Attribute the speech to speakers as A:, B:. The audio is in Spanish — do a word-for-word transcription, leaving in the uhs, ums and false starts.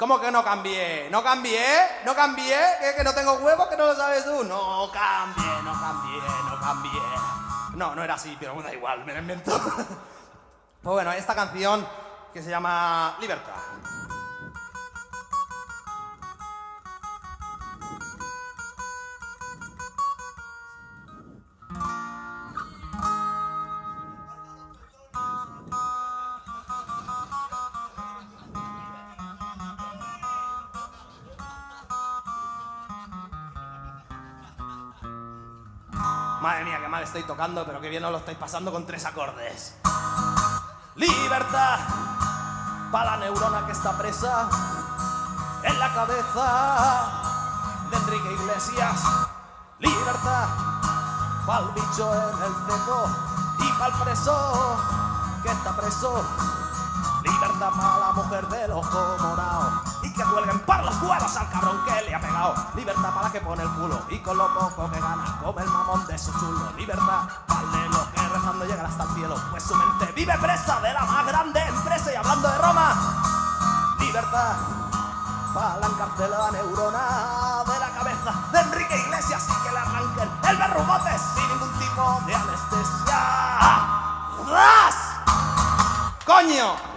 A: ¿Cómo que no cambié? ¿No cambié? ¿No cambié? ¿Que, que no tengo huevos? ¿Que no lo sabes tú? No cambié, no cambié, no cambié. No, no era así, pero da igual, me lo invento. Pues bueno, esta canción que se llama Libertad. Madre mía, qué mal estoy tocando, pero qué bien os lo estáis pasando con tres acordes. Libertad para la neurona que está presa en la cabeza de Enrique Iglesias. Libertad para el bicho en el cepo y para el preso que está preso. Libertad para la mujer del ojo morado y que cuelguen par los huevos al cabrón que le ha pegado. Libertad para la que pone el culo y con lo poco que gana come el mamón de su chulo. Libertad para el neno que rezando llegará hasta el cielo, pues su mente vive presa de la más grande empresa. Y hablando de Roma, libertad para la encarcelada neurona de la cabeza de Enrique Iglesias y que le arranquen el verrugote sin ningún tipo de anestesia. ¡Zas! ¡Coño!